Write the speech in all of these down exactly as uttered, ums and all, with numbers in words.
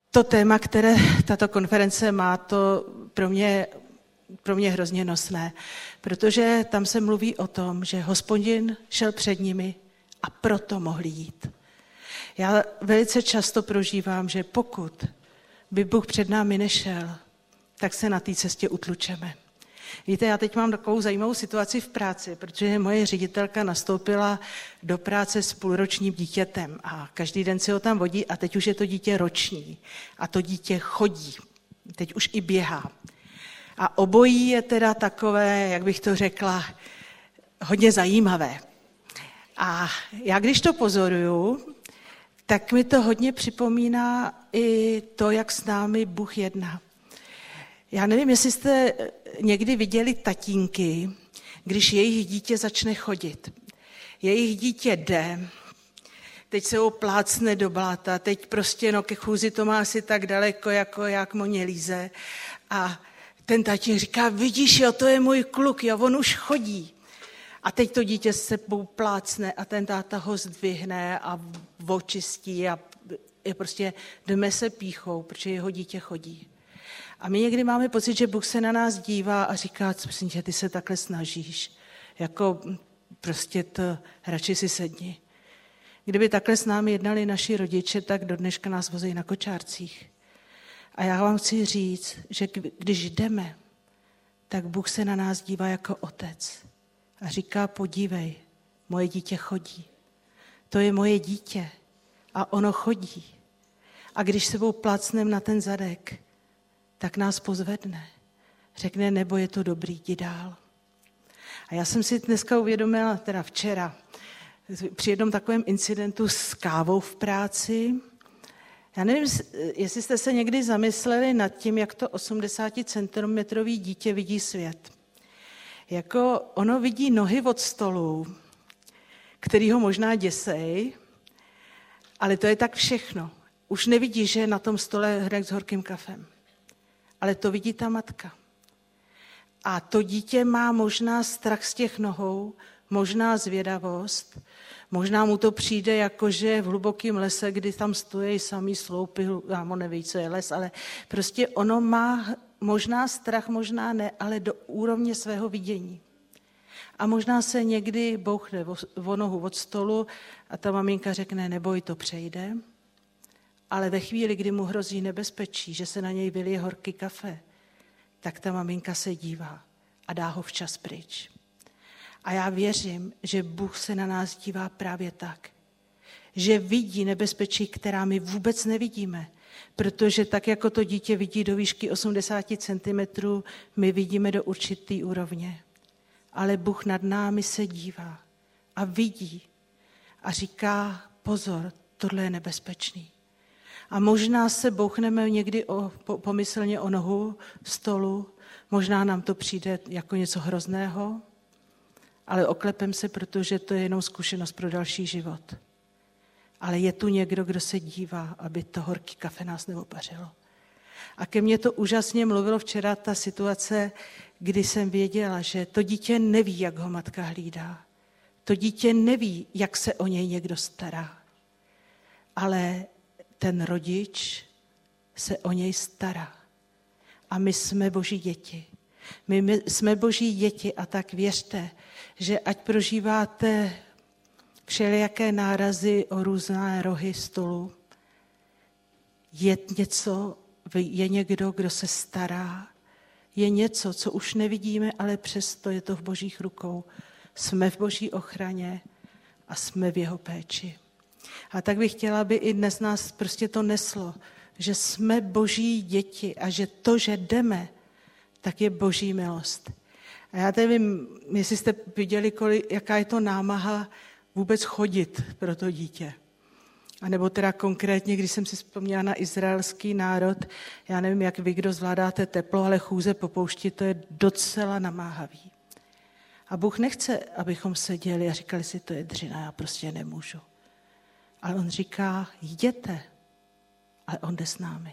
to téma, které tato konference má, to pro mě, pro mě hrozně nosné, protože tam se mluví o tom, že Hospodin šel před nimi a proto mohli jít. Já velice často prožívám, že pokud by Bůh před námi nešel, tak se na té cestě utlučeme. Víte, já teď mám takovou zajímavou situaci v práci, protože moje ředitelka nastoupila do práce s půlročním dítětem a každý den si ho tam vodí a teď už je to dítě roční a to dítě chodí, teď už i běhá. A obojí je teda takové, jak bych to řekla, hodně zajímavé. A já když to pozoruju, tak mi to hodně připomíná i to, jak s námi Bůh jedná. Já nevím, jestli jste někdy viděli tatínky, když jejich dítě začne chodit. Jejich dítě jde, teď se ho plácne do bláta, teď prostě no, ke chůzi to má asi tak daleko, jako jak mu líze. A ten tatín říká, vidíš, jo, to je můj kluk, jo, on už chodí. A teď to dítě se plácne a ten táta ho zdvihne a očistí a je prostě jdeme se píchou, protože jeho dítě chodí. A my někdy máme pocit, že Bůh se na nás dívá a říká, prosím tě, ty se takhle snažíš. Jako prostě to, radši si sedni. Kdyby takhle s námi jednali naši rodiče, tak do dneška nás vozí na kočárcích. A já vám chci říct, že když jdeme, tak Bůh se na nás dívá jako otec. A říká, podívej, moje dítě chodí. To je moje dítě. A ono chodí. A když sebou plácnem na ten zadek, tak nás pozvedne. Řekne, nebo je to dobrý, jdi dál. A já jsem si dneska uvědomila, teda včera, při jednom takovém incidentu s kávou v práci. Já nevím, jestli jste se někdy zamysleli nad tím, jak to osmdesáticentimetrový dítě vidí svět. Jako ono vidí nohy od stolu, který ho možná děsej, ale to je tak všechno. Už nevidí, že je na tom stole hrnek s horkým kafem. Ale to vidí ta matka. A to dítě má možná strach z těch nohou, možná zvědavost, možná mu to přijde jako, že v hlubokém lese, kdy tam stojí samý sloupy, já mu neví, co je les, ale prostě ono má možná strach, možná ne, ale do úrovně svého vidění. A možná se někdy bouchne o nohu od stolu a ta maminka řekne, neboj, to přejde. Ale ve chvíli, kdy mu hrozí nebezpečí, že se na něj vylije horký kafe, tak ta maminka se dívá a dá ho včas pryč. A já věřím, že Bůh se na nás dívá právě tak, že vidí nebezpečí, která my vůbec nevidíme, protože tak, jako to dítě vidí do výšky osmdesát centimetrů, my vidíme do určité úrovně. Ale Bůh nad námi se dívá a vidí a říká, pozor, tohle je nebezpečný. A možná se bouchneme někdy o, po, pomyslně o nohu stolu, možná nám to přijde jako něco hrozného, ale oklepem se, protože to je jenom zkušenost pro další život. Ale je tu někdo, kdo se dívá, aby to horký kafe nás neopařilo. A ke mně to úžasně mluvilo včera ta situace, kdy jsem věděla, že to dítě neví, jak ho matka hlídá. To dítě neví, jak se o něj někdo stará. Ale ten rodič se o něj stará. A my jsme Boží děti. My, my jsme Boží děti a tak věřte, že ať prožíváte všelijaké nárazy o různé rohy stolu, je něco, je někdo, kdo se stará, je něco, co už nevidíme, ale přesto je to v Božích rukou. Jsme v Boží ochraně a jsme v jeho péči. A tak bych chtěla, aby i dnes nás prostě to neslo, že jsme Boží děti a že to, že jdeme, tak je Boží milost. A já nevím, jestli jste viděli, kolik, jaká je to námaha vůbec chodit pro to dítě. A nebo teda konkrétně, když jsem si vzpomněla na izraelský národ, já nevím, jak vy, kdo zvládáte teplo, ale chůze po poušti, to je docela namáhavý. A Bůh nechce, abychom seděli a říkali si, to je dřina, já prostě nemůžu. Ale on říká, jděte, ale on jde s námi.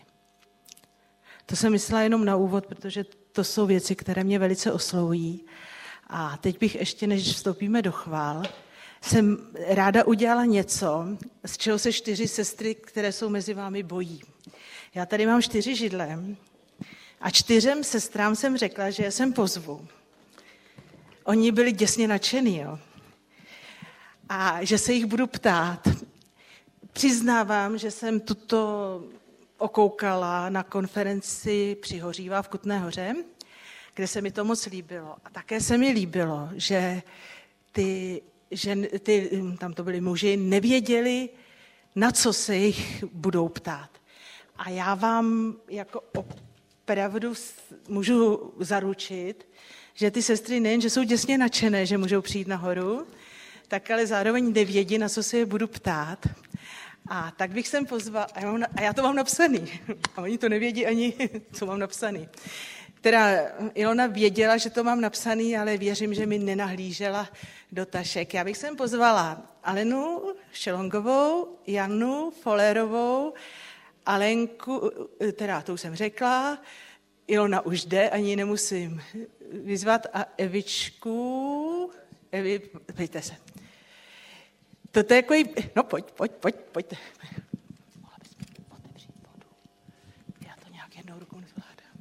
To jsem myslela jenom na úvod, protože to jsou věci, které mě velice oslovují. A teď bych ještě, než vstoupíme do chvál, jsem ráda udělala něco, z čeho se čtyři sestry, které jsou mezi vámi, bojí. Já tady mám čtyři židle a čtyřem sestrám jsem řekla, že je sem pozvu. Oni byli děsně nadšený, jo. A že se jich budu ptát. Přiznávám, že jsem tuto okoukala na konferenci při Hořívá v Kutné Hoře, kde se mi to moc líbilo. A také se mi líbilo, že ty, že ty tam to byli muži, nevěděli, na co se jich budou ptát. A já vám jako opravdu můžu zaručit, že ty sestry nejen, že jsou děsně nadšené, že můžou přijít nahoru, tak ale zároveň nevědí, na co se je budu ptát. A tak bych sem pozvala, a já, mám, a já to mám napsaný. A oni to nevědí ani, co mám napsaný. Teda Ilona věděla, že to mám napsaný, ale věřím, že mi nenahlížela do tašek. Já bych sem pozvala Alenu Šelongovou, Janu Folerovou, Alenku, teda to už jsem řekla, Ilona už jde, ani nemusím vyzvat, a Evičku, Evi, pojďte se. Toto je jako, no pojď, pojď, pojď, pojďte. Mohla bys mi otevřít vodu. Já to nějak jednou rukou nezvládám.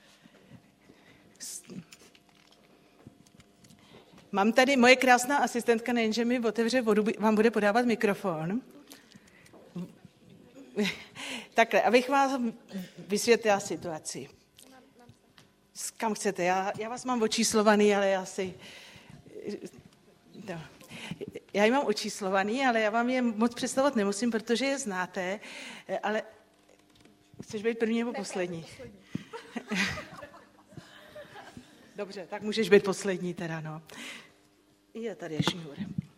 Mám tady, moje krásná asistentka, nejenže mi otevře vodu, vám bude podávat mikrofon. Takhle, abych vám vysvětlila situaci. Kam chcete? Já, já vás mám očíslovaný, ale já si... No. Já ji mám očíslovaný, ale já vám je moc představovat nemusím, protože je znáte, ale... Chceš být první nebo poslední? Dobře, tak můžeš být poslední teda, no. Je tady je šňůr.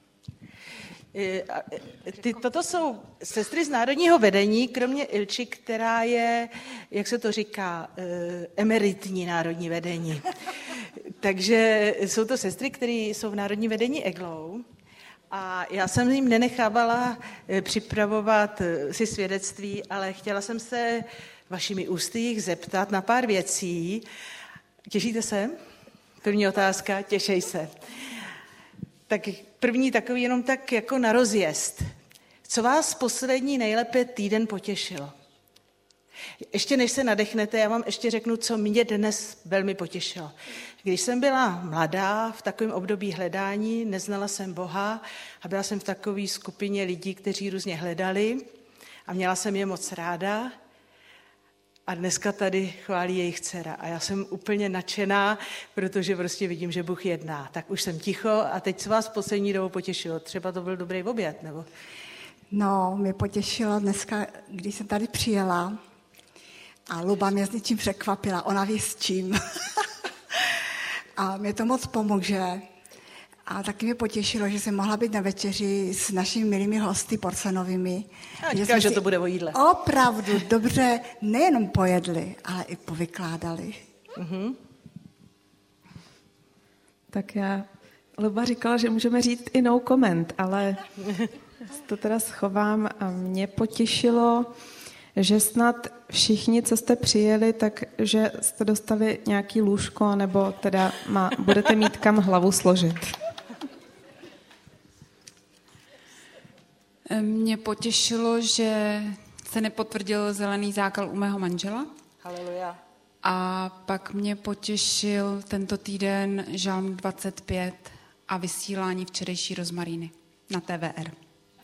Ty, toto jsou sestry z národního vedení, kromě Ilči, která je, jak se to říká, emeritní národní vedení. Takže jsou to sestry, které jsou v národní vedení Eglou. A já jsem jim nenechávala připravovat si svědectví, ale chtěla jsem se vašimi ústy jich zeptat na pár věcí. Těšíte se? První otázka, těšej se. Tak první takový jenom tak jako na rozjezd. Co vás poslední nejlépe týden potěšilo? Ještě než se nadechnete, já vám ještě řeknu, co mě dnes velmi potěšilo. Když jsem byla mladá, v takovém období hledání, neznala jsem Boha a byla jsem v takové skupině lidí, kteří různě hledali a měla jsem je moc ráda. A dneska tady chválí jejich dcera. A já jsem úplně nadšená, protože prostě vidím, že Bůh jedná. Tak už jsem ticho a teď se vás poslední dobou potěšilo. Třeba to byl dobrý oběd, nebo? No, mě potěšilo dneska, když jsem tady přijela a Luba mě s něčím překvapila. Ona ví s čím. A mě to moc pomůže. A taky mě potěšilo, že jsem mohla být na večeři s našimi milými hosty porcenovými. Já říkám, že, že to bude o jídle. Opravdu dobře nejenom pojedli, ale i povykládali. Mm-hmm. Tak já, Luba říkala, že můžeme říct i no comment, ale to teda schovám a mě potěšilo, že snad všichni, co jste přijeli, takže jste dostali nějaký lůžko, nebo teda má, budete mít kam hlavu složit. Mě potěšilo, že se nepotvrdil zelený zákal u mého manžela. Haleluja. A pak mě potěšil tento týden Žalm dvacet pět a vysílání včerejší rozmaríny na T V R.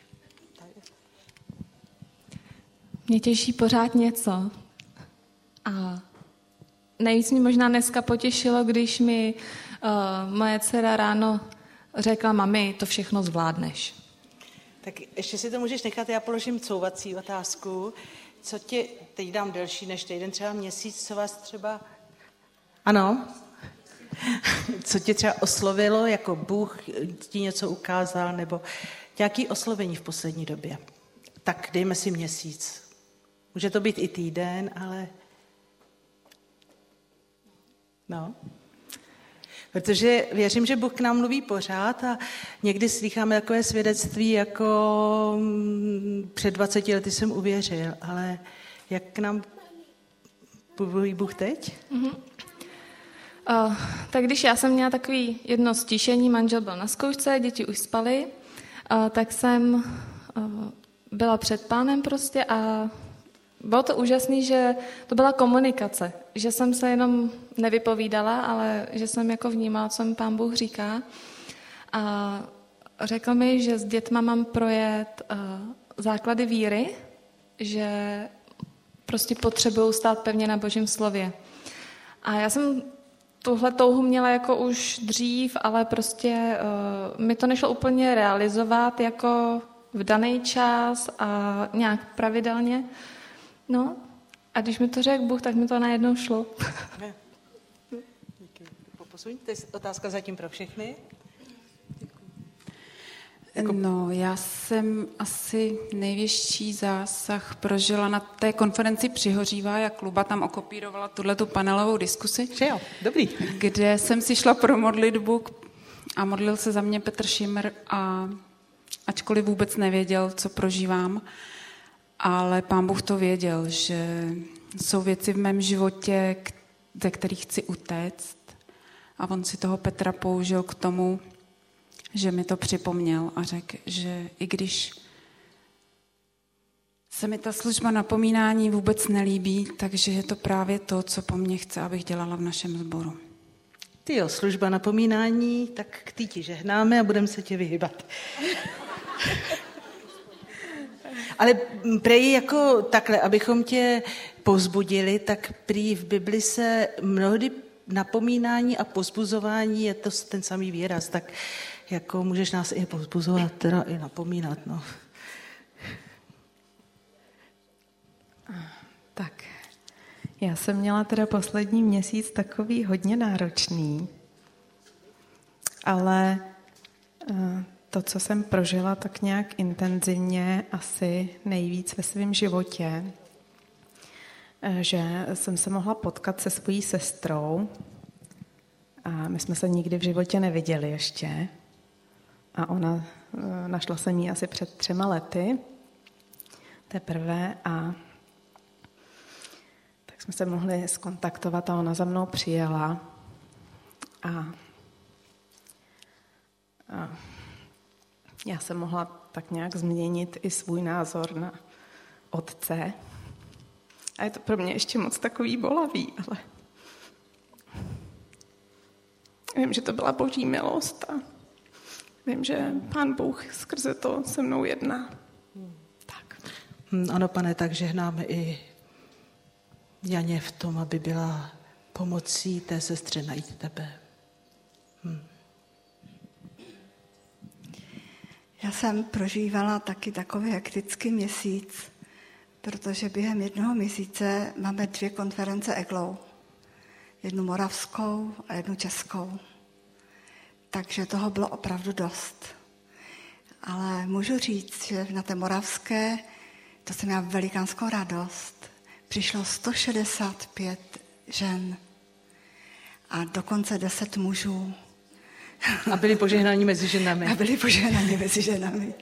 Mě těší pořád něco. A nejvíc mě možná dneska potěšilo, když mi uh, moje dcera ráno řekla, mami, to všechno zvládneš. Tak ještě si to můžeš nechat, já položím couvací otázku. Co tě, teď dám delší než týden, třeba měsíc, co vás třeba... Ano? Co tě třeba oslovilo, jako Bůh ti něco ukázal, nebo nějaké oslovení v poslední době? Tak dejme si měsíc. Může to být i týden, ale... No... Protože věřím, že Bůh k nám mluví pořád a někdy slýcháme takové svědectví, jako před dvaceti lety jsem uvěřil, ale jak k nám mluví Bůh teď? Mm-hmm. Uh, tak když já jsem měla takový jedno stíšení, manžel byl na zkoušce, děti už spaly, uh, tak jsem uh, byla před Pánem prostě a bylo to úžasné, že to byla komunikace, že jsem se jenom nevypovídala, ale že jsem jako vnímala, co mi Pán Bůh říká. A řekl mi, že s dětma mám projet uh, základy víry, že prostě potřebuju stát pevně na Božím slově. A já jsem tuhle touhu měla jako už dřív, ale prostě uh, mi to nešlo úplně realizovat jako v daný čas a nějak pravidelně. No a když mi to řekl Bůh, tak mi to najednou šlo. Díky. Poposuň. To je otázka zatím pro všechny. No, já jsem asi největší zásah prožila na té konferenci Přihořívá, jak Luba tam okopírovala tuhletu panelovou diskusi. Že jo, dobrý. Kde jsem si šla pro modlitbu a modlil se za mě Petr Šimr a ačkoliv vůbec nevěděl, co prožívám, ale Pán Bůh to věděl, že jsou věci v mém životě, ze kterých chci utéct. A on si toho Petra použil k tomu, že mi to připomněl a řekl, že i když se mi ta služba napomínání vůbec nelíbí, takže je to právě to, co po mně chce, abych dělala v našem sboru. Ty jo, služba napomínání, tak k tý ti žehnáme a budeme se tě vyhybat. Ale prej jako takhle, abychom tě povzbudili, tak prý v Bibli se mnohdy napomínání a povzbuzování je to ten samý výraz, tak jako můžeš nás i povzbuzovat, teda i napomínat, no. Tak, já jsem měla teda poslední měsíc takový hodně náročný, ale to, co jsem prožila tak nějak intenzivně, asi nejvíc ve svém životě, že jsem se mohla potkat se svojí sestrou a my jsme se nikdy v životě neviděli ještě a ona, našla jsem ji asi před třema lety teprve a tak jsme se mohli skontaktovat a ona za mnou přijela a, a já jsem mohla tak nějak změnit i svůj názor na otce. A je to pro mě ještě moc takový bolavý, ale vím, že to byla Boží milost a vím, že Pán Bůh skrze to se mnou jedná. Tak. Ano, Pane, tak žehnáme i Janě v tom, aby byla pomocí té sestře najít tebe. Hm. Já jsem prožívala taky takový hektický měsíc, protože během jednoho měsíce máme dvě konference E G L O. Jednu moravskou a jednu českou. Takže toho bylo opravdu dost. Ale můžu říct, že na té moravské, to jsem měla velikánskou radost, přišlo sto šedesát pět žen a dokonce deset mužů. A byli požehnáni mezi ženami. A byli požehnáni mezi ženami.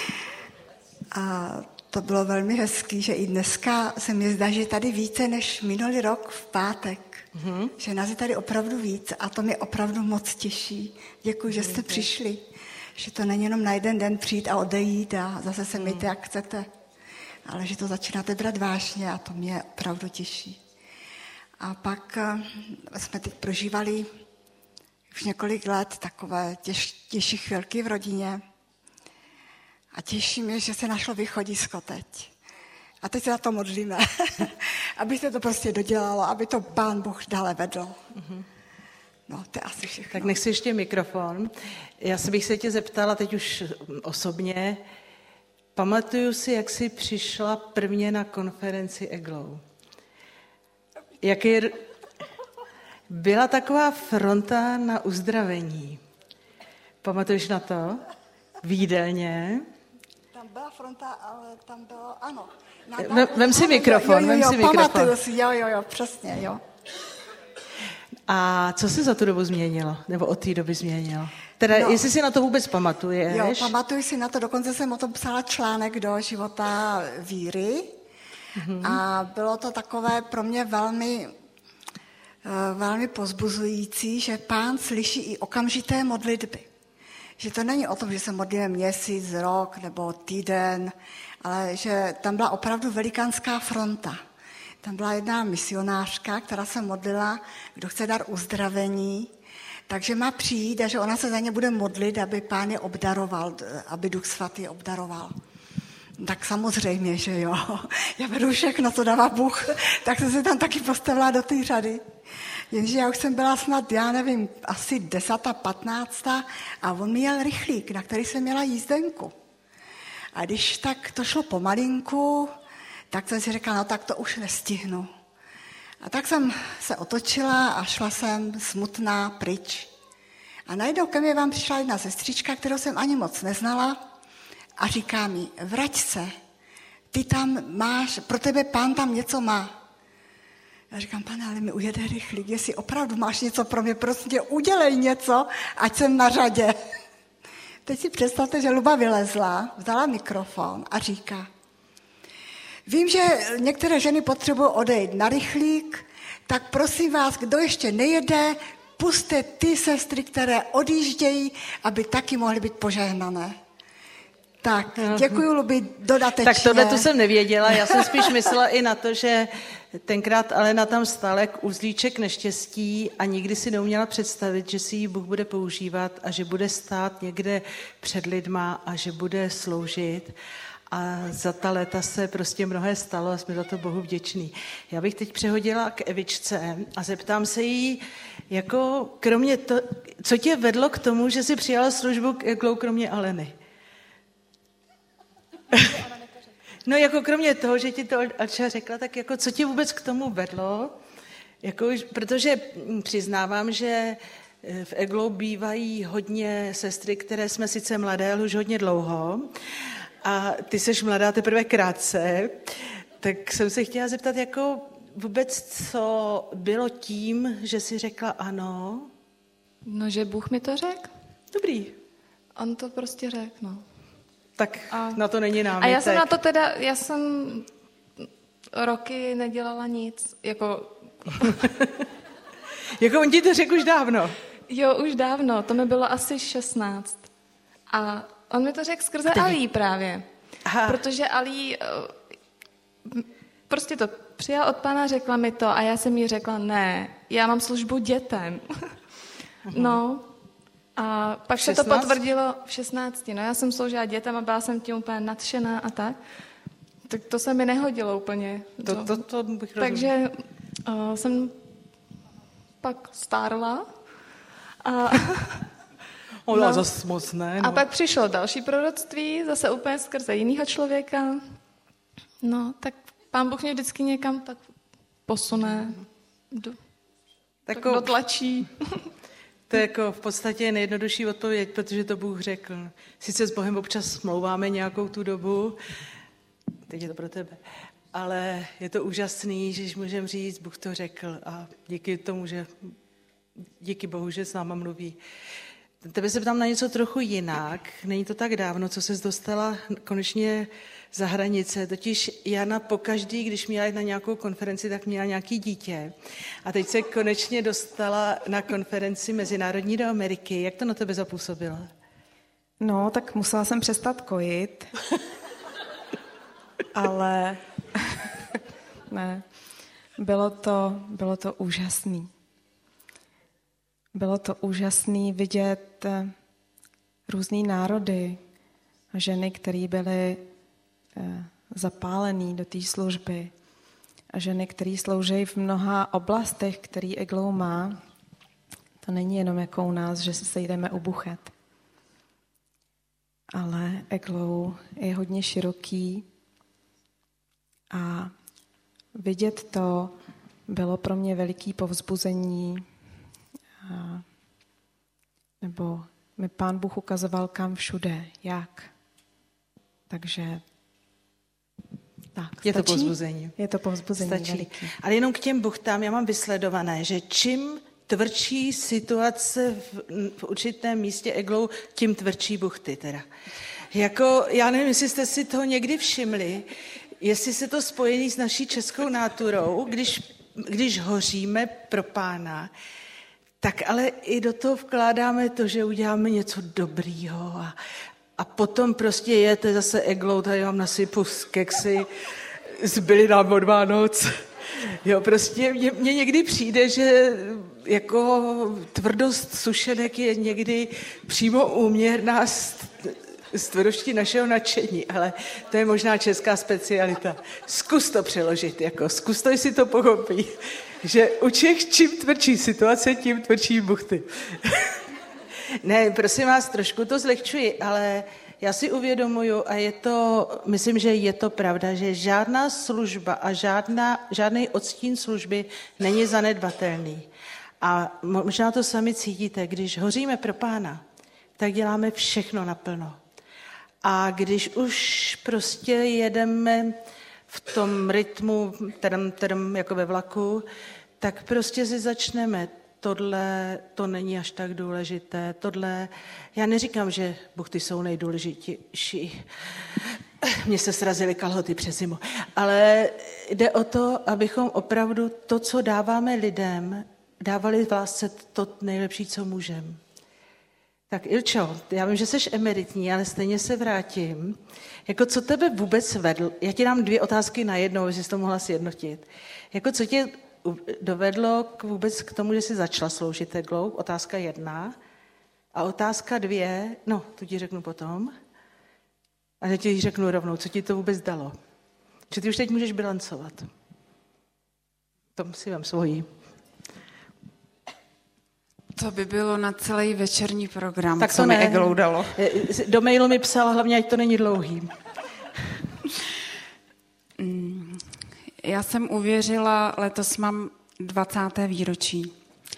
A to bylo velmi hezký, že i dneska se mi zdá, že je tady více než minulý rok v pátek. Mm-hmm. Že nás je tady opravdu víc a to mě opravdu moc těší. Děkuji, že jste přišli. Že to není jenom na jeden den přijít a odejít a zase se mějte, jak chcete. Ale že to začínáte brát vážně a to mě opravdu těší. A pak jsme teď prožívali už několik let takové těž, těžší chvilky v rodině. A těší mě, že se našlo východisko teď. A teď se na to modlíme, aby se to prostě dodělalo, aby to Pán Bůh dále vedl. No, to je asi všechno. Tak nech si ještě mikrofon. Já se bych se tě zeptala teď už osobně. Pamatuju si, jak jsi přišla prvně na konferenci E G L O. Jaký byla taková fronta na uzdravení. Pamatuješ na to? V jídelně. Tam byla fronta, ale tam bylo, ano. Vem, vem si mikrofon, jo, jo, jo, vem si mikrofon. Pamatuju si, jo, jo, jo, přesně, jo. A co se za tu dobu změnilo? Nebo od té doby změnilo? Teda, no, jestli si na to vůbec pamatuješ? Jo, pamatuju si na to, dokonce jsem o tom psala článek do života víry. Mm-hmm. A bylo to takové pro mě velmi, velmi pozbuzující, že Pán slyší i okamžité modlitby. Že to není o tom, že se modlíme měsíc, rok nebo týden, ale že tam byla opravdu velikánská fronta. Tam byla jedna misionářka, která se modlila, kdo chce dar uzdravení, takže má přijít a že ona se za ně bude modlit, aby Pán je obdaroval, aby Duch Svatý obdaroval. Tak samozřejmě, že jo. Já beru všechno, co dává Bůh, tak jsem se tam taky postavila do té řady. Jenže já už jsem byla snad, já nevím, asi desátá, patnáctá a on mi jel rychlík, na který jsem měla jízdenku. A když tak to šlo pomalinku, tak jsem si řekla, no tak to už nestihnu. A tak jsem se otočila a šla jsem smutná pryč. A najednou ke mně vám přišla jedna sestřička, kterou jsem ani moc neznala a říká mi, vrať se, ty tam máš, pro tebe Pán tam něco má. Já říkám, pane, ale mi ujede rychlík, jestli opravdu máš něco pro mě, prostě udělej něco, ať jsem na řadě. Teď si představte, že Luba vylezla, vzala mikrofon a říká, vím, že některé ženy potřebují odejít na rychlík, tak prosím vás, kdo ještě nejede, pusťte ty sestry, které odjíždějí, aby taky mohly být požehnané. Tak, děkuji, Lubi, dodatečně. Tak tohle to jsem nevěděla, já jsem spíš myslela i na to, že tenkrát Alena tam stála jak uzlíček neštěstí a nikdy si neuměla představit, že si ji Bůh bude používat a že bude stát někde před lidma a že bude sloužit. A za ta léta se prostě mnohé stalo a jsme za to Bohu vděční. Já bych teď přehodila k Evičce a zeptám se jí, jako kromě to, co tě vedlo k tomu, že jsi přijala službu k Eglou kromě Aleny? No jako kromě toho, že ti to Alča řekla, tak jako co tě vůbec k tomu vedlo? Jako, protože přiznávám, že v Eglou bývají hodně sestry, které jsme sice mladé, ale už hodně dlouho. A ty seš mladá teprve krátce, tak jsem se chtěla zeptat, jako vůbec, co bylo tím, že jsi řekla ano? No, že Bůh mi to řekl. Dobrý. On to prostě řekl, no. Tak a, na to není námitek. A já jsem na to teda, já jsem roky nedělala nic, jako... jako on ti to řekl už dávno. Jo, už dávno, to mi bylo asi šestnáct. A on mi to řekl skrze Alí právě. Aha. Protože Alí prostě to přijal od Pána, řekla mi to a já jsem jí řekla, ne, já mám službu dětem. No, a pak se to potvrdilo v šestnácti. No, já jsem sloužila dětem a byla jsem tím úplně nadšená a tak. Tak to se mi nehodilo úplně. To, to, to bych Takže uh, jsem pak stárla a... Ona no. zase moc ne. No. A pak přišlo další proroctví, zase úplně skrze jiného člověka. No, tak Pán Bůh mě vždycky někam tak posune, do, tak dotlačí. To je jako v podstatě nejjednodušší odpověď, protože to Bůh řekl. Sice s Bohem občas smlouváme nějakou tu dobu, teď je to pro tebe, ale je to úžasný, že můžeme říct, Bůh to řekl a díky tomu, že díky Bohu, že s náma mluví. Tebe se ptám na něco trochu jinak. Není to tak dávno, co ses dostala konečně za hranice. Totiž Jana pokaždý, když měla jít na nějakou konferenci, tak měla nějaký dítě. A teď se konečně dostala na konferenci mezinárodní do Ameriky. Jak to na tebe zapůsobilo? No, tak musela jsem přestat kojit. Ale ne, bylo to, bylo to úžasný. Bylo to úžasné vidět různý národy a ženy, které byly zapálené do té služby a ženy, které slouží v mnoha oblastech, které Eglou má. To není jenom jako u nás, že se sejdeme u buchet. Ale Eglou je hodně široký a vidět to bylo pro mě veliký povzbuzení. A, nebo mi Pán Bůh ukazoval kam všude, jak. Takže tak, je stačí? to povzbuzení. Je to povzbuzení Stačí. veliký. Ale jenom k těm buchtám, já mám vysledované, že čím tvrdší situace v, v určitém místě Eglou, tím tvrdší buchty teda. Jako, já nevím, jestli jste si toho někdy všimli, jestli se to spojený s naší českou náturou, když, když hoříme pro Pána, tak ale i do toho vkládáme to, že uděláme něco dobrýho a, A potom prostě jete zase eglou, tady vám nasypu keksy, zbyli nám od Vánoc. Jo, prostě mně, mně někdy přijde, že jako tvrdost sušenek je někdy přímo úměrná s, s tvrdostí našeho nadšení, ale to je možná česká specialita. Zkus to přeložit, jako zkus to, jestli to pochopí, že u Čech čím tvrdší situace, tím tvrdší buchty. Ne, prosím vás, trošku to zlehčuji, ale já si uvědomuju, a je to, myslím, že je to pravda, že žádná služba a žádná, žádný odstín služby není zanedbatelný. A možná to sami cítíte, když hoříme pro Pána, tak děláme všechno naplno. A když už prostě jedeme v tom rytmu, tadam, tadam, jako ve vlaku, tak prostě si začneme. Tohle to není až tak důležité, tohle, já neříkám, že buchty jsou nejdůležitější, mně se srazily kalhoty přes zimu, ale jde o to, abychom opravdu to, co dáváme lidem, dávali v lásce to nejlepší, co můžeme. Tak Ilčo, já vím, že jsi emeritní, ale stejně se vrátím. Jako co tebe vůbec vedl, já ti dám dvě otázky najednou, aby jsi to mohla sjednotit. Jako co tě dovedlo k vůbec k tomu, že jsi začala sloužit eglou, otázka jedna. A otázka dvě, no, tu ti řeknu potom. A já ti řeknu rovnou, co ti to vůbec dalo. Že ty už teď můžeš bilancovat. Tom si vem svojí. To by bylo na celý večerní program, tak co mi eglou dalo. Do mailu mi psal, hlavně ať to není dlouhý. Mm. Já jsem uvěřila, letos mám dvacáté výročí.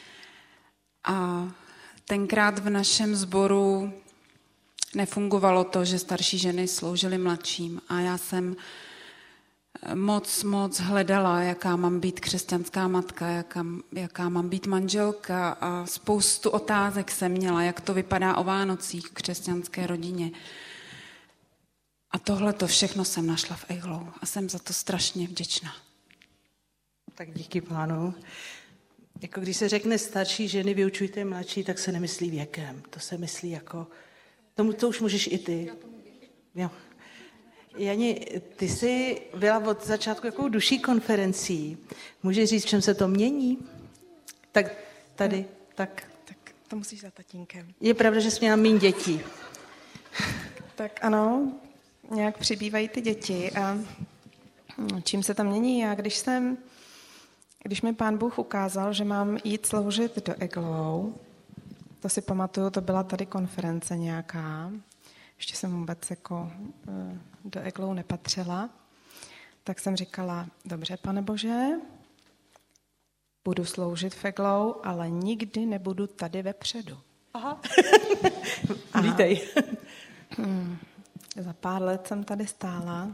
A tenkrát v našem sboru nefungovalo to, že starší ženy sloužily mladším. A já jsem moc, moc hledala, jaká mám být křesťanská matka, jaká, jaká mám být manželka. A spoustu otázek jsem měla, jak to vypadá o Vánocích v křesťanské rodině. A tohle to všechno jsem našla v eglou a jsem za to strašně vděčná. Tak díky Pánu. Jako když se řekne starší ženy, vyučujte mladší, tak se nemyslí věkem. To se myslí jako... Tomu to už můžeš i ty. Jo. Jani, ty jsi byla od začátku jakou duší konferencí. Můžeš říct, v čem se to mění? Tak tady, tak. Tak to musíš za tatínkem. Je pravda, že jsi měla méně dětí. Tak ano, nějak přibývají ty děti a čím se to mění? Já když jsem, když mi Pán Bůh ukázal, že mám jít sloužit do eglou, to si pamatuju, to byla tady konference nějaká, ještě jsem vůbec jako do eglou nepatřila, tak jsem říkala, dobře, Pane Bože, budu sloužit v eglou, ale nikdy nebudu tady vepředu. Aha. Vítej. Hmm. Za pár let jsem tady stála.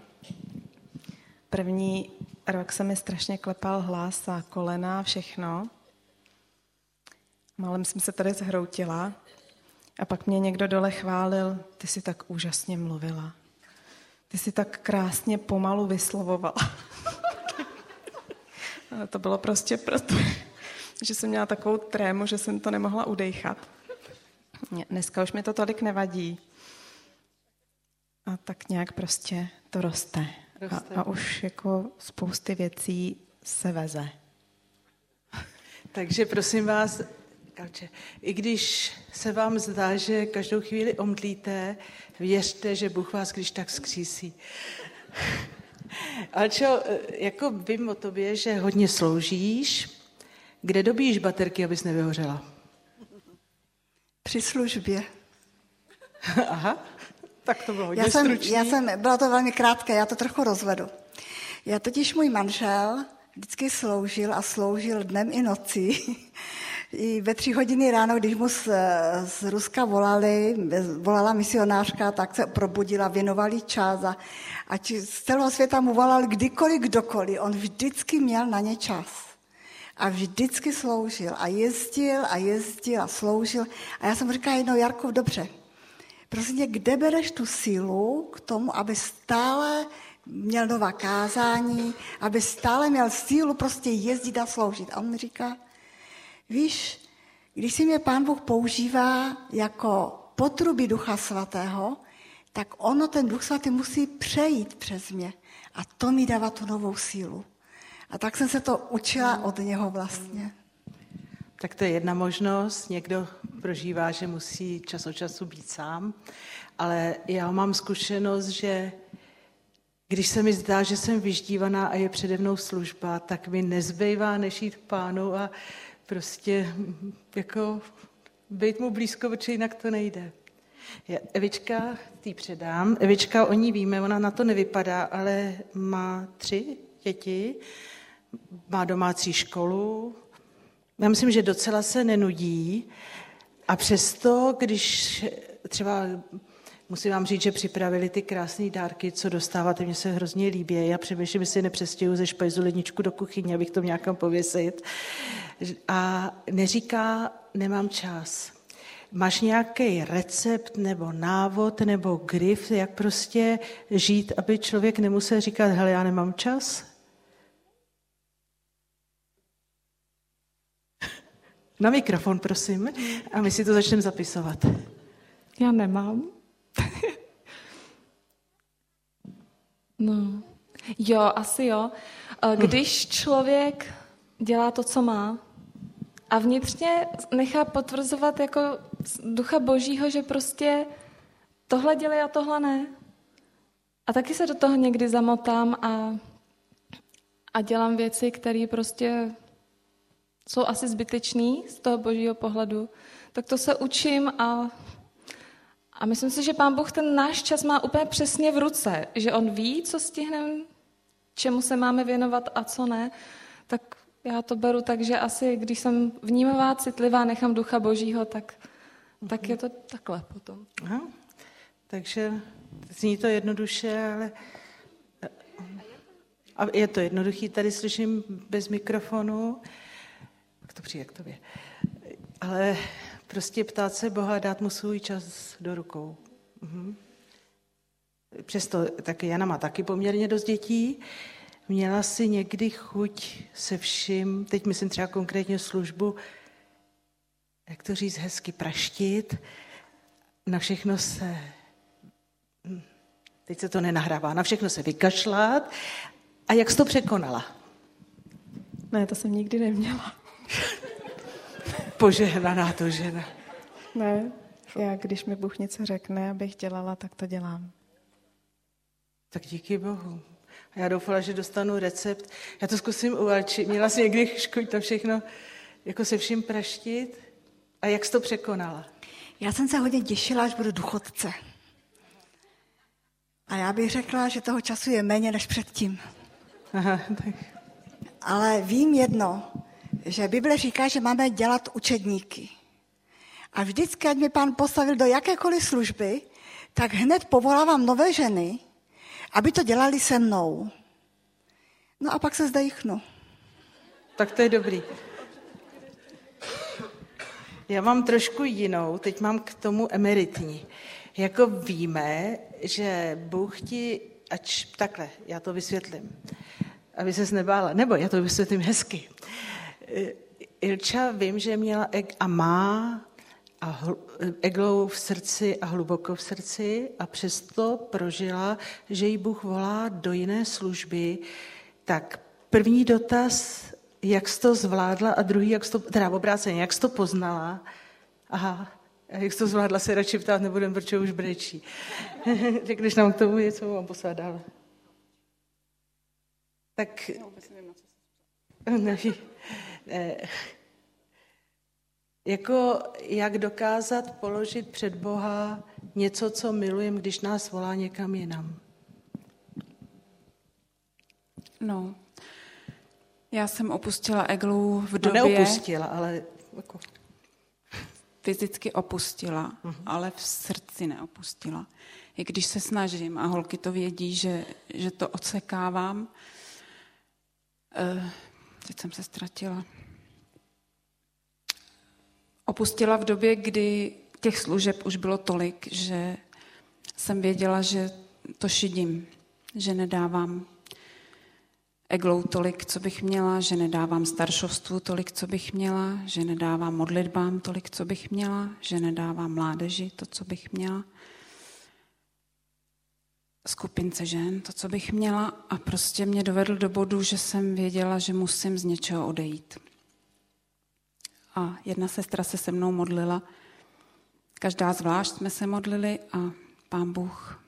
První rok se mi strašně klepal hlas a kolena a všechno. Málem jsem se tady zhroutila a pak mě někdo dole chválil, ty jsi tak úžasně mluvila. Ty jsi tak krásně pomalu vyslovovala. Ale to bylo prostě proto, že jsem měla takovou trému, že jsem to nemohla udejchat. Dneska už mi to tolik nevadí. A tak nějak prostě to roste. roste. A, a už jako spousty věcí se veze. Takže prosím vás, Kalče, i když se vám zdá, že každou chvíli omdlíte, věřte, že Bůh vás když tak vzkřísí. Alčo, jako vím o tobě, že hodně sloužíš. Kde dobíjíš baterky, abys nevyhořela? Při službě. Aha, tak to bylo hodně já jsem, stručný. Já jsem, bylo to velmi krátké, já to trochu rozvedu. Já totiž můj manžel vždycky sloužil a sloužil dnem i nocí. I ve tři hodiny ráno, když mu z, z Ruska volali, volala misionářka, tak se probudila, věnovali čas a, a z celého světa mu volal kdykoliv, kdokoliv. On vždycky měl na ně čas. A vždycky sloužil a jezdil a jezdil a sloužil. A já jsem mu říkala jednou, Jarko, dobře, prosím tě, kde bereš tu sílu k tomu, aby stále měl nová kázání, aby stále měl sílu prostě jezdit a sloužit. A on mi říká, víš, když si mě Pán Bůh používá jako potrubí Ducha Svatého, tak ono, ten Duch Svatý musí přejít přes mě. A to mi dává tu novou sílu. A tak jsem se to učila od něho vlastně. Tak to je jedna možnost. Někdo prožívá, že musí čas od času být sám. Ale já mám zkušenost, že když se mi zdá, že jsem vyždívaná a je přede mnou služba, tak mi nezbývá než jít k Pánu a prostě jako být mu blízko, protože jinak to nejde. Já, Evička, tý předám. Evička, o ní víme, ona na to nevypadá, ale má tři děti, má domácí školu. Já myslím, že docela se nenudí a přesto, když třeba musím vám říct, že připravili ty krásné dárky, co dostáváte, mně se hrozně líbí. Já přemýšlím, jestli nepřestěhuji ze špajzu ledničku do kuchyně, abych to měla kam pověsit. A neříká, nemám čas. Máš nějaký recept nebo návod nebo grif, jak prostě žít, aby člověk nemusel říkat, hele, já nemám čas? Na mikrofon, prosím, a my si to začneme zapisovat. Já nemám. No, jo, asi jo. Když člověk dělá to, co má, a vnitřně nechá potvrzovat jako Ducha Božího, že prostě tohle dělej a tohle ne. A taky se do toho někdy zamotám a, a dělám věci, které prostě jsou asi zbytečný z toho Božího pohledu. Tak to se učím a A myslím si, že Pán Bůh ten náš čas má úplně přesně v ruce, že on ví, co stihneme, čemu se máme věnovat a co ne. Tak já to beru tak, že asi, když jsem vnímavá, citlivá, nechám Ducha Božího, tak, tak je to takhle potom. Aha. Takže zní to jednoduše, ale a je to jednoduchý, tady slyším bez mikrofonu, jak to přijde k tobě, ale prostě ptát se Boha, dát mu svůj čas do rukou. Mhm. Přesto taky Jana má taky poměrně dost dětí. Měla si někdy chuť se vším, teď myslím třeba konkrétně službu, jak to říct hezky, praštit, na všechno se, teď se to nenahrává, na všechno se vykašlat. A jak jsi to překonala? Ne, to jsem nikdy neměla. Požehnaná to žena. Ne, já když mi Bůh něco řekne, abych dělala, tak to dělám. Tak díky Bohu. A já doufala, že dostanu recept. Já to zkusím u Alči. Měla jsi někdy chuť to všechno jako se vším praštit? A jak jsi to překonala? Já jsem se hodně těšila, až budu důchodce. A já bych řekla, že toho času je méně než předtím. Aha, tak. Ale vím jedno, že Bible říká, že máme dělat učedníky. A vždycky, ať mě Pán postavil do jakékoliv služby, tak hned povolávám nové ženy, aby to dělali se mnou. No a pak se zdechnu. Tak to je dobrý. Já mám trošku jinou, teď mám k tomu emeritní. Jako víme, že Bůh ti, ač takhle, já to vysvětlím, aby ses nebála, nebo já to vysvětlím hezky. Ilča vím, že měla a má a hl, eglou v srdci a hluboko v srdci a přesto prožila, že jí Bůh volá do jiné služby. Tak první dotaz, jak jsi to zvládla a druhý, jak jsi to, teda obráceně, jak jsi to poznala. Aha, jak jsi to zvládla, se radši ptát nebudem, protože už brečí. Řekneš nám k tomu něco, mám poslat dál. Tak... No, vůbec nevím, na co se neví. Ne. Jako jak dokázat položit před Boha něco, co milujeme, když nás volá někam jinam? No, já jsem opustila Eglu v době... No neopustila, ale... Jako... Fyzicky opustila, uh-huh. ale v srdci neopustila. I když se snažím, a holky to vědí, že, že to odsekávám. Uh, teď jsem se ztratila. Opustila v době, kdy těch služeb už bylo tolik, že jsem věděla, že to šidím, že nedávám Eglou tolik, co bych měla, že nedávám staršovstvu tolik, co bych měla, že nedávám modlitbám tolik, co bych měla, že nedávám mládeži to, co bych měla. skupince žen, to, co bych měla, a prostě mě dovedl do bodu, že jsem věděla, že musím z něčeho odejít. A jedna sestra se se mnou modlila, každá zvlášť jsme se modlili a Pán Bůh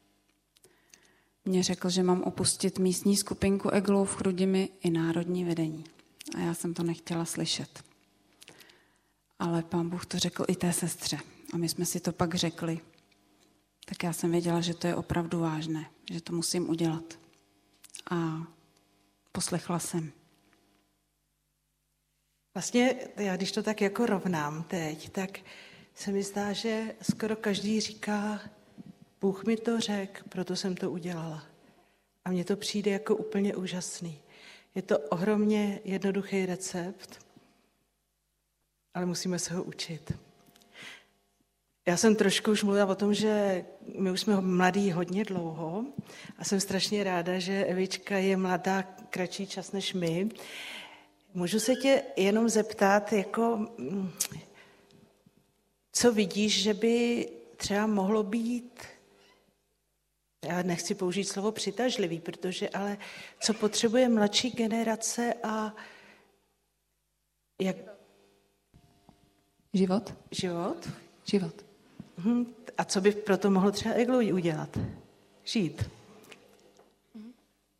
mě řekl, že mám opustit místní skupinku Eglou v Chrudimi i národní vedení. A já jsem to nechtěla slyšet. Ale Pán Bůh to řekl i té sestře. A my jsme si to pak řekli. Tak já jsem věděla, že to je opravdu vážné, že to musím udělat. A poslechla jsem. Vlastně já, když to tak jako rovnám teď, tak se mi zdá, že skoro každý říká, Bůh mi to řekl, proto jsem to udělala. A mně to přijde jako úplně úžasný. Je to ohromně jednoduchý recept, ale musíme se ho učit. Já jsem trošku už mluvila o tom, že my už jsme mladí hodně dlouho a jsem strašně ráda, že Evička je mladá kratší čas než my. Můžu se tě jenom zeptat, jako, co vidíš, že by třeba mohlo být, já nechci použít slovo přitažlivý, protože ale co potřebuje mladší generace a jak... Život? Život? Život. Mhm. A co by proto mohlo třeba Eglu udělat? Žít. Mhm.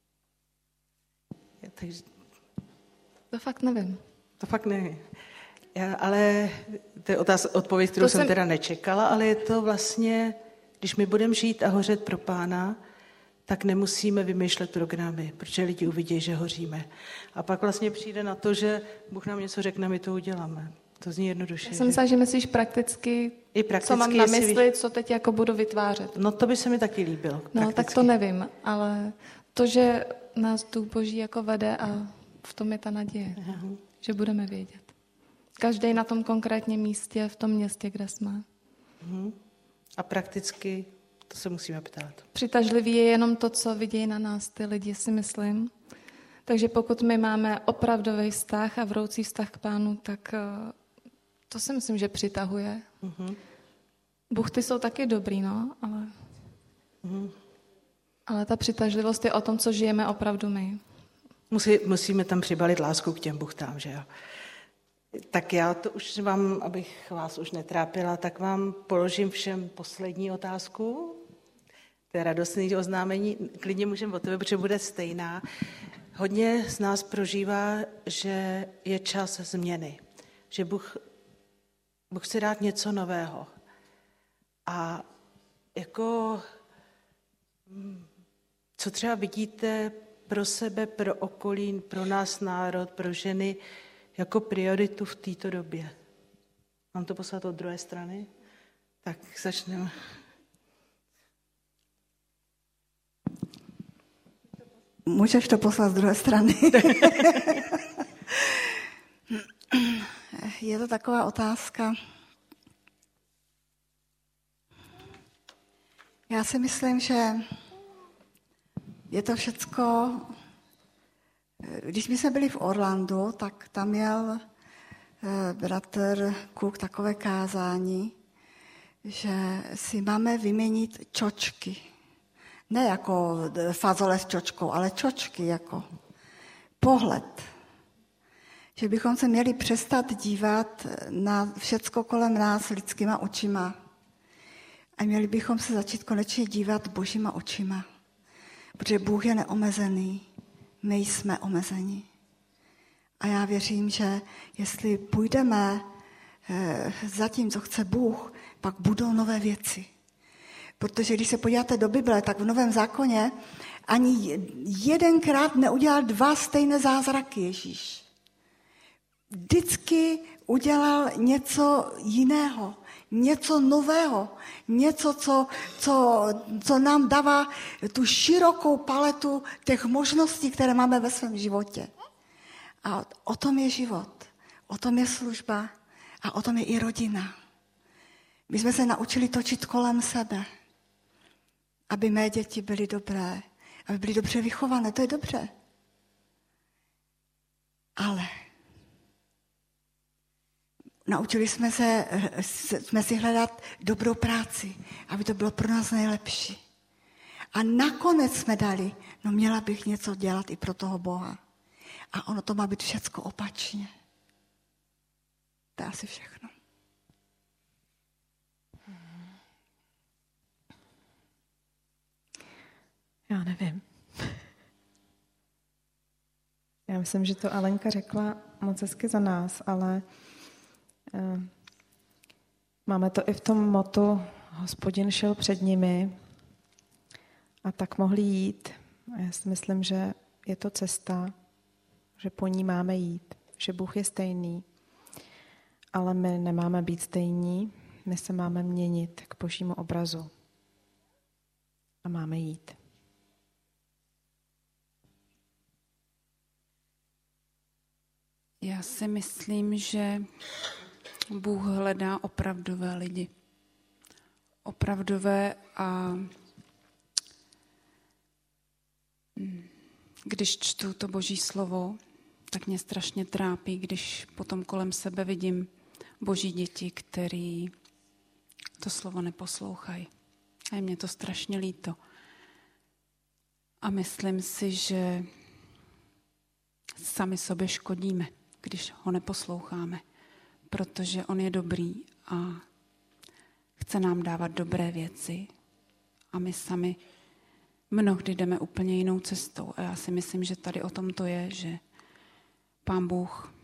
Já, takže... To fakt nevím. To fakt nevím. Já, ale to je otázka, odpověď, kterou jsem... jsem teda nečekala, ale je to vlastně, když my budeme žít a hořet pro Pána, tak nemusíme vymýšlet programy, protože lidi uvidí, že hoříme. A pak vlastně přijde na to, že Bůh nám něco řekne, my to uděláme. To zní jednoduše. Já jsem myslela, že myslíš prakticky, I prakticky, co mám na mysli, ví... co teď jako budu vytvářet. No to by se mi taky líbilo. No prakticky. tak to nevím, ale to, že nás Duch Boží jako vede a v tom je ta naděje, Aha. že budeme vědět. Každý na tom konkrétním místě, v tom městě, kde jsme. Uh-huh. A prakticky, to se musíme ptát. Přitažlivý je jenom to, co vidějí na nás ty lidi, si myslím. Takže pokud my máme opravdový vztah a vroucí vztah k Pánu, tak to si myslím, že přitahuje. Uh-huh. Buchty jsou taky dobrý, no, ale... Uh-huh. Ale ta přitažlivost je o tom, co žijeme opravdu my. Musí, musíme tam přibalit lásku k těm buchtám, že jo? Tak já to už vám, abych vás už netrápila, tak vám položím všem poslední otázku. To je radostné oznámení. Klidně můžeme od tebe, protože bude stejná. Hodně z nás prožívá, že je čas změny. Že Bůh, Bůh chce dát něco nového. A jako, co třeba vidíte pro sebe, pro okolí, pro nás národ, pro ženy, jako prioritu v této době. Mám to poslat od druhé strany? Tak začneme. Můžeš to poslat z druhé strany. Je to taková otázka. Já si myslím, že je to všecko... Když my jsme byli v Orlandu, tak tam měl bratr Cook takové kázání, že si máme vyměnit čočky. Ne jako fazole s čočkou, ale čočky jako pohled. Že bychom se měli přestat dívat na všecko kolem nás lidskýma očima. A měli bychom se začít konečně dívat božíma očima. Protože Bůh je neomezený. My jsme omezeni. A já věřím, že jestli půjdeme za tím, co chce Bůh, pak budou nové věci. Protože když se podíváte do Bible, tak v Novém zákoně ani jedenkrát neudělal dva stejné zázraky Ježíš. Vždycky udělal něco jiného, něco nového, něco, co, co, co nám dává tu širokou paletu těch možností, které máme ve svém životě. A o tom je život, o tom je služba a o tom je i rodina. My jsme se naučili točit kolem sebe, aby mé děti byly dobré, aby byly dobře vychované, to je dobře. Ale naučili jsme se, jsme si hledat dobrou práci, aby to bylo pro nás nejlepší. A nakonec jsme dali, no měla bych něco dělat i pro toho Boha. A ono to má být všecko opačně. To je asi všechno. Já nevím. Já myslím, že to Alenka řekla moc hezky za nás, ale uh, máme to i v tom motu Hospodin šel před nimi a tak mohli jít. A já si myslím, že je to cesta, že po ní máme jít, že Bůh je stejný, ale my nemáme být stejní, my se máme měnit k Božímu obrazu a máme jít. Já si myslím, že Bůh hledá opravdové lidi. Opravdové a když čtu to Boží slovo, tak mě strašně trápí, když potom kolem sebe vidím Boží děti, který to slovo neposlouchají. A je mě to strašně líto. A myslím si, že sami sobě škodíme, když ho neposloucháme, protože on je dobrý a chce nám dávat dobré věci a my sami mnohdy jdeme úplně jinou cestou. A já si myslím, že tady o tom to je, že Pán Bůh,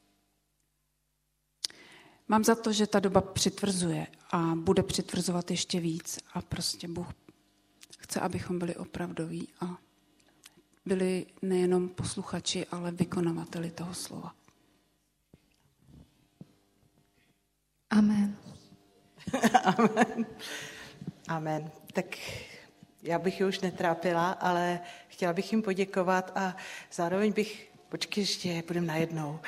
mám za to, že ta doba přitvrzuje a bude přitvrzovat ještě víc a prostě Bůh chce, abychom byli opravdoví a byli nejenom posluchači, ale vykonavateli toho slova. Amen. Amen. Amen. Tak já bych ji už netrápila, ale chtěla bych jim poděkovat a zároveň bych, počkej ještě, budeme najednou.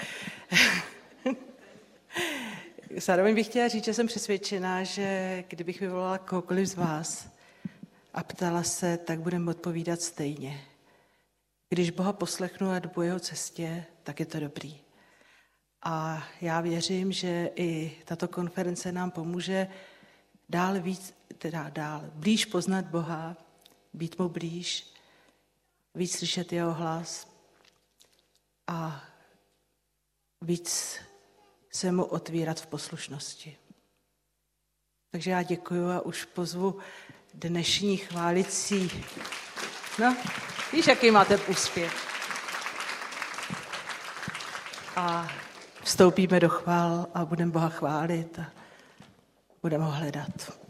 Zároveň bych chtěla říct, že jsem přesvědčená, že kdybych vyvolala kohokoliv z vás a ptala se, tak budeme odpovídat stejně. Když Boha poslechnu a jdu po jeho cestě, tak je to dobrý. A já věřím, že i tato konference nám pomůže dál víc, teda dál, blíž poznat Boha, být mu blíž, víc slyšet jeho hlas a víc se mu otvírat v poslušnosti. Takže já děkuju a už pozvu dnešní chválicí. No, víš, jaký máte úspěch. A vstoupíme do chvál a budeme Boha chválit a budeme ho hledat.